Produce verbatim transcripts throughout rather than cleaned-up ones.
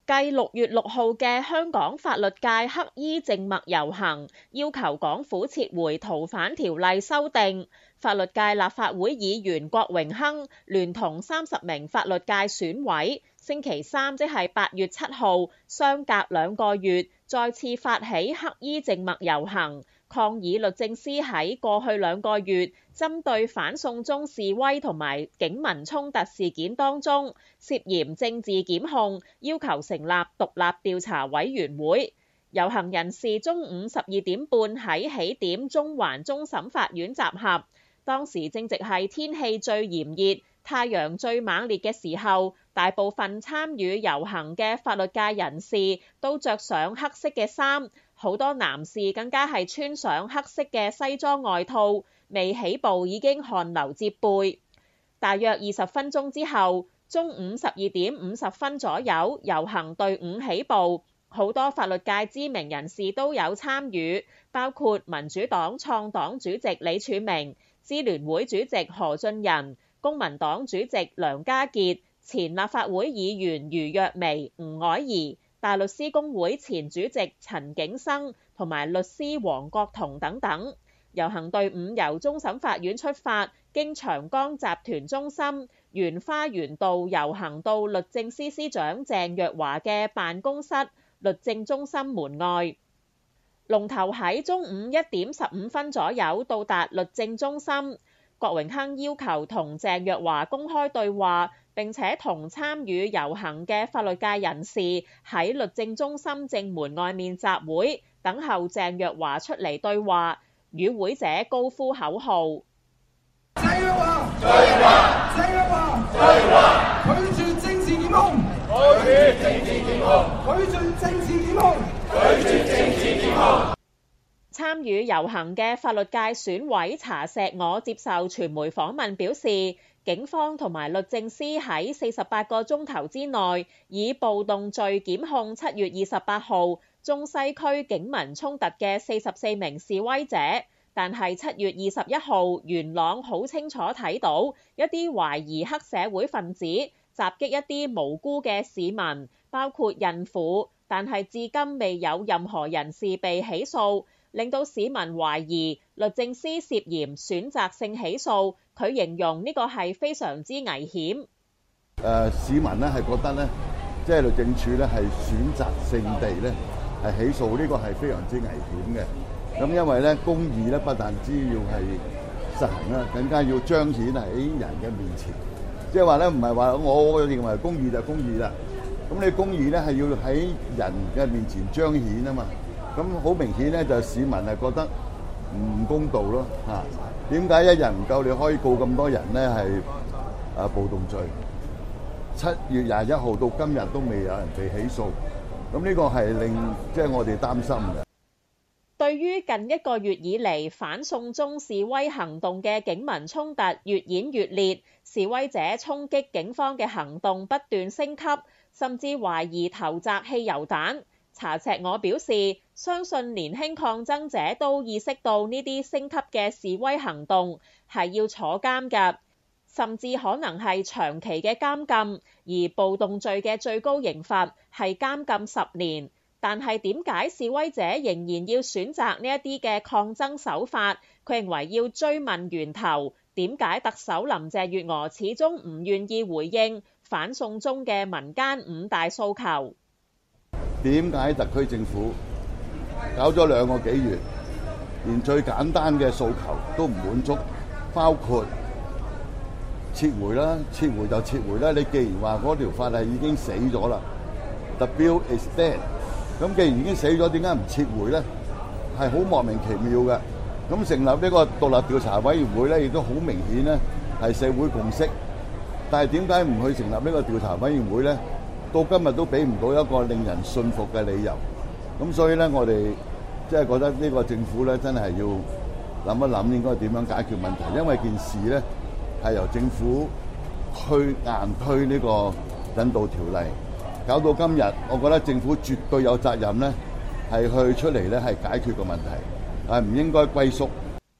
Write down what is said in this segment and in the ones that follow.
繼六月六號嘅香港法律界黑衣靜默遊行，要求港府撤回逃犯條例修訂。法律界立法會議員郭榮鏗聯同三十名法律界選委，星期三即係八月七號，相隔兩個月，再次發起黑衣靜默遊行，抗議律政司喺過去兩個月針對反送中示威同埋警民衝突事件當中涉嫌政治檢控，要求成立獨立調查委員會。遊行人士中午十二點半喺起點中環終審法院集合，當時正值係天氣最炎熱、太陽最猛烈嘅時候，大部分參與遊行嘅法律界人士都着上黑色嘅衫，好多男士更加係穿上黑色嘅西裝外套，未起步已經汗流浹背。大約二十分鐘之後，中午十二點五十分左右，遊行隊伍起步，好多法律界知名人士都有參與，包括民主黨創黨主席李柱銘、支聯會主席何俊仁、公民黨主席梁家傑、前立法會議員余若薇、吳靄儀、大律師公會前主席陳景生同埋律師黃國同等等。遊行隊伍由終審法院出發，經長江集團中心、沿花園道遊行到律政司司長鄭若驊嘅辦公室律政中心門外。龍頭喺中午一點十五分左右到達律政中心。郭榮鏗要求同鄭若驊公開對話，並且同參與遊行嘅法律界人士喺律政中心正門外面集會，等候鄭若驊出嚟對話。與會者高呼口號： 鄭若驊，鄭若驊，鄭若驊，鄭若驊，拒絕政治檢控，拒絕政治檢控，拒絕政治檢控，拒絕政治檢控。 參與遊行嘅法律界選委查錫我接受傳媒訪問表示，警方同埋律政司喺四十八個鐘頭之內以暴動罪檢控七月二十八號中西區警民衝突嘅四十四名示威者，但係七月二十一號元朗好清楚睇到一啲懷疑黑社會分子襲擊一啲無辜嘅市民，包括孕婦，但係至今未有任何人士被起訴，令到市民懷疑律政司涉嫌選擇性起訴。佢形容呢個係非常之危險。 誒市民呢係覺得呢，即係律政處呢係選擇性地呢係起訴，呢個係非常之危險嘅。咁因為咧公義咧不但只要係實行啦，更加要彰顯喺人嘅面前。即係話咧唔係話我認為公義就公義啦，咁你公義咧係要喺人嘅面前彰顯啊嘛。咁好明顯咧就市民係覺得唔公道咯嚇。點解一日唔夠你可以告咁多人咧係啊暴動罪？七月廿一號到今日都未有人被起訴，咁呢個係令即係我哋擔心嘅。 對於近一個月以嚟反送中示威行動嘅警民衝突越演越烈，示威者衝擊警方嘅行動不斷升級，甚至懷疑投擲汽油彈。查錫我表示，相信年輕抗爭者都意識到呢啲升級嘅示威行動係要坐監㗎，甚至可能係長期嘅監禁，而暴動罪嘅最高刑罰係監禁十年。但係點解示威者仍然要選擇呢一啲嘅抗爭手法？佢認為要追問源頭，點解特首林鄭月娥始終唔願意回應反送中嘅民間五大訴求？ 點解特區政府搞咗兩個幾月，連最簡單嘅訴求都唔滿足，包括撤回啦，撤回就撤回啦。你既然話嗰條法例已經死咗啦 ，The bill is dead。咁既然已經死咗，點解唔撤回咧？係好莫名其妙嘅。咁成立呢個獨立調查委員會咧，亦都好明顯咧係社會共識。但係點解唔去成立呢個調查委員會咧？到今日都俾唔到一個令人信服嘅理由。咁所以咧，我哋即係覺得呢個政府咧，真係要諗一諗應該點樣解決問題。因為件事咧係由政府去硬推呢個引渡條例。搞到今日，我覺得政府絕對有責任咧，係去出嚟咧，係解決個問題，係唔應該龜縮。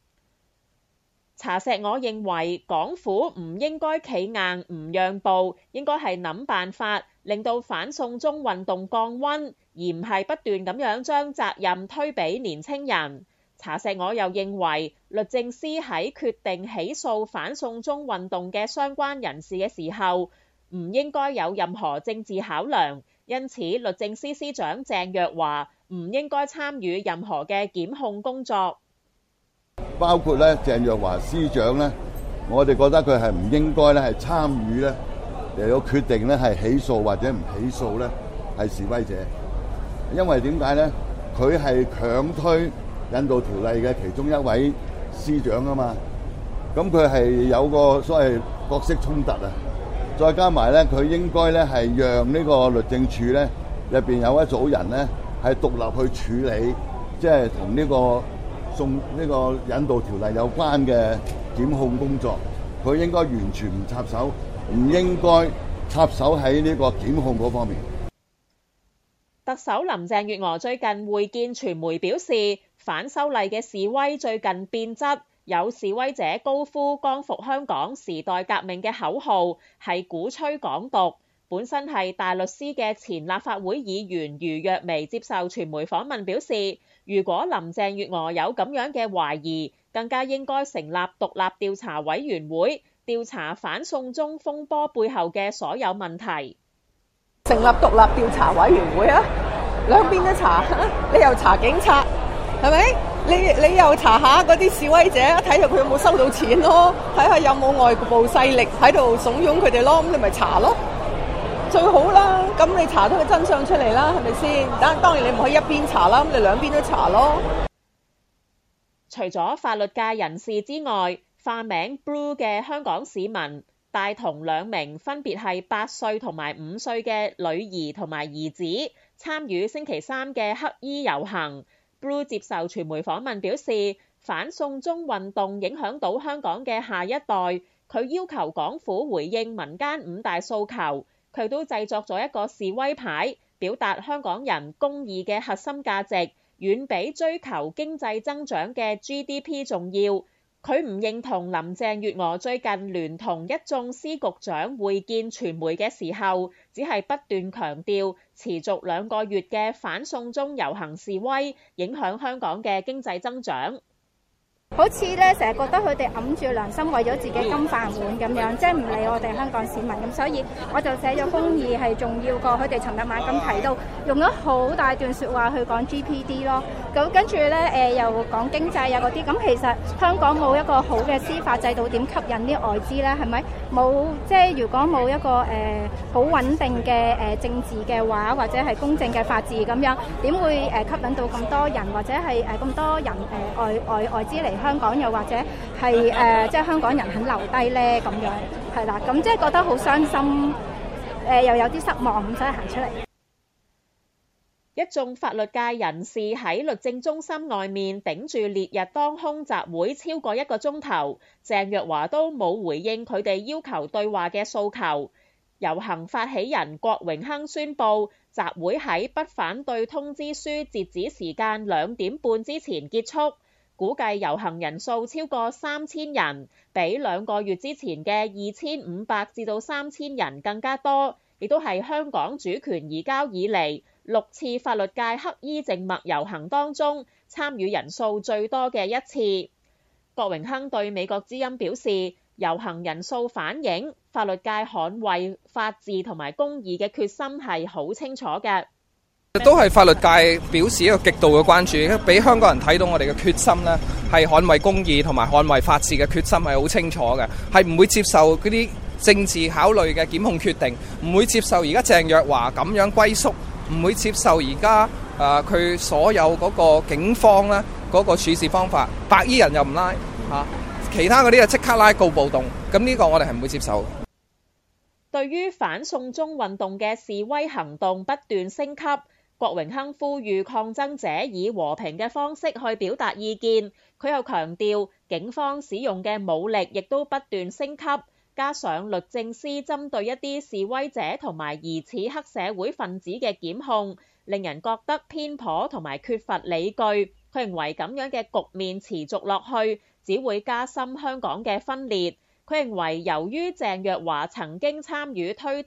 查錫我認為港府唔應該企硬唔讓步，應該係諗辦法令到反送中運動降溫，而唔係不斷咁樣將責任推俾年青人。查錫我又認為，律政司喺決定起訴反送中運動嘅相關人士嘅時候，唔應該有任何政治考量，因此律政司司長鄭若驊唔應該參與任何嘅檢控工作。 包括咧鄭若驊司長咧，我哋覺得佢係唔應該咧係參與咧嚟到決定咧係起訴或者唔起訴咧係示威者，因為點解咧？佢係強推引渡條例嘅其中一位司長啊嘛，咁佢係有個所謂角色衝突啊，再加埋咧佢應該咧係讓呢個律政處咧入邊有一組人咧係獨立去處理，即係同呢個送呢個引渡條例有關嘅檢控工作，佢應該完全唔插手，唔應該插手喺呢個檢控嗰方面。 特首林鄭月娥最近會見傳媒表示，反修例嘅示威最近變質，有示威者高呼光復香港、時代革命嘅口號，係鼓吹港獨。本身係大律師嘅前立法會議員余若薇接受傳媒訪問表示，如果林鄭月娥有咁樣嘅懷疑，更加應該成立獨立調查委員會，調查反送中風波背後嘅所有問題。 成立獨立調查委員會啊，兩邊都查，你又查警察，係咪？你你又查下嗰啲示威者，睇下佢有冇收到錢咯，睇下有冇外部勢力喺度慫恿佢哋咯，咁你咪查咯，最好啦。咁你查到個真相出嚟啦，係咪先？但當然你唔可以一邊查啦，咁你兩邊都查咯。 除咗法律界人士之外，化名 Blue 嘅香港市民帶同兩名分別係八歲同埋五歲嘅女兒同埋兒子參與星期三嘅黑衣遊行。Blue 接受傳媒訪問表示，反送中運動影響到香港嘅下一代，佢要求港府回應民間五大訴求。佢都製作咗一個示威牌，表達香港人公義嘅核心價值，遠比追求經濟增長嘅 G D P 重要。佢唔認同林鄭月娥最近聯同一眾司局長會見傳媒嘅時候，只係不斷強調持續兩個月嘅反送中遊行示威影響香港嘅經濟增長。 好似咧，成日覺得佢哋揞住良心為咗自己金飯碗咁樣，即係唔理我哋香港市民咁，所以我就寫咗公義係重要過佢哋尋日晚咁提到，用咗好大段説話去講 G P D 咯。咁跟住咧，誒又講經濟啊嗰啲，咁其實香港冇一個好嘅司法制度，點吸引啲外資咧？係咪冇？即係如果冇一個誒好穩定嘅誒政治嘅話，或者係公正嘅法治咁樣，點會誒吸引到咁多人，或者係誒咁多人誒外外外資嚟香港，又或者係誒即係香港人肯留低咧？咁樣係啦，咁即係覺得好傷心，誒又有啲失望，唔使行出嚟。 一眾法律界人士喺律政中心外面頂住烈日當空集會超過一個鐘頭，鄭若驊都冇回應佢哋要求對話嘅訴求。遊行發起人郭榮鏗宣布，集會喺不反對通知書截止時間兩點半之前結束，估計遊行人數超過三千人，比兩個月之前嘅二千五百至到三千人更加多，亦都係香港主權移交以嚟六次法律界黑衣靜默遊行當中參與人數最多嘅一次。郭榮鏗對美國之音表示，遊行人數反映法律界捍衛法治同埋公義嘅決心係好清楚嘅。 都係法律界表示一個極度嘅關注，俾香港人睇到我哋嘅決心呢，係捍衛公義同埋捍衛法治嘅決心係好清楚嘅，係唔會接受嗰啲政治考慮嘅檢控決定，唔會接受而家鄭若驊咁樣歸宿，唔會接受而家誒佢所有嗰個警方咧嗰個處事方法，白衣人又唔拉嚇，其他嗰啲就即刻拉告暴動，咁呢個我哋係唔會接受。 對於反送中運動嘅示威行動不斷升級，郭榮鏗呼籲抗爭者以和平嘅方式去表達意見。佢又強調，警方使用嘅武力亦都不斷升級，加上律政司針對一啲示威者同埋疑似黑社會分子嘅檢控，令人覺得偏頗同埋缺乏理據。佢認為咁樣嘅局面持續落去，只會加深香港嘅分裂。佢認為由於鄭若驊曾經參與推動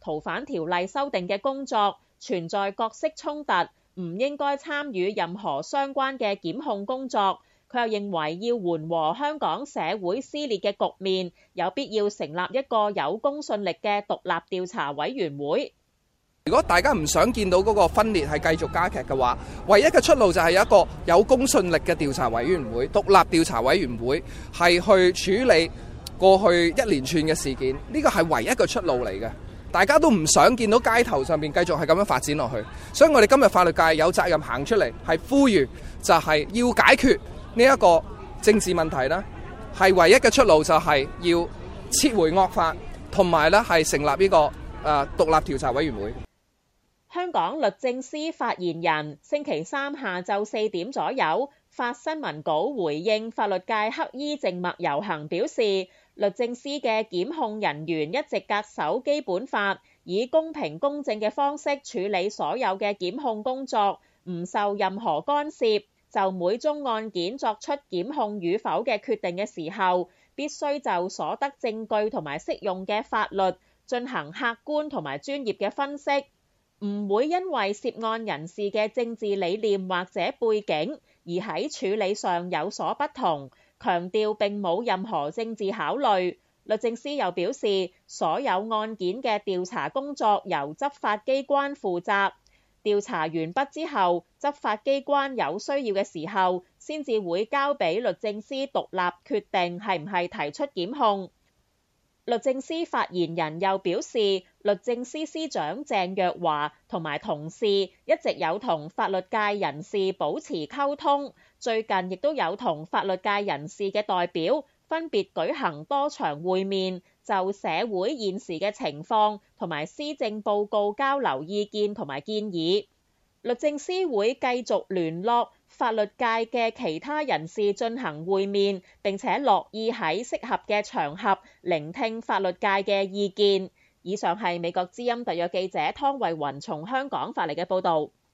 逃犯條例修訂嘅工作存在角色衝突，唔應該參與任何相關嘅檢控工作。佢又認為要緩和香港社會撕裂嘅局面，有必要成立一個有公信力嘅獨立調查委員會。 如果大家唔想見到嗰個分裂係繼續加劇嘅話，唯一嘅出路就係有一個有公信力嘅調查委員會、獨立調查委員會，係去處理過去一連串嘅事件。呢個係唯一嘅出路嚟嘅。大家都唔想見到街頭上面繼續係咁樣發展落去，所以我哋今日法律界有責任行出嚟，係呼籲就係要解決呢一個政治問題啦，係唯一嘅出路就係要撤回惡法，同埋咧係成立呢個誒獨立調查委員會。 香港律政司發言人星期三下晝四點左右發新聞稿回應法律界黑衣靜默遊行，表示律政司嘅檢控人員一直恪守基本法，以公平公正嘅方式處理所有嘅檢控工作，唔受任何干涉。就每宗案件作出檢控與否嘅決定嘅時候，必須就所得證據同埋適用嘅法律進行客觀同埋專業嘅分析，唔會因為涉案人士嘅政治理念或者背景而喺處理上有所不同，強調並冇任何政治考慮。律政司又表示，所有案件嘅調查工作由執法機關負責。調查完畢之後，執法機關有需要嘅時候，先至會交俾律政司獨立決定係唔係提出檢控。律政司發言人又表示，律政司司長鄭若驊同埋同事一直有同法律界人士保持溝通，最近亦都有同法律界人士嘅代表分別舉行多場會面，就社會現時嘅情況同埋施政報告交流意見同埋建議。律政司會繼續聯絡法律界嘅其他人士進行會面，並且樂意喺適合嘅場合聆聽法律界嘅意見。以上係美國之音特約記者湯慧雲從香港發嚟嘅報導。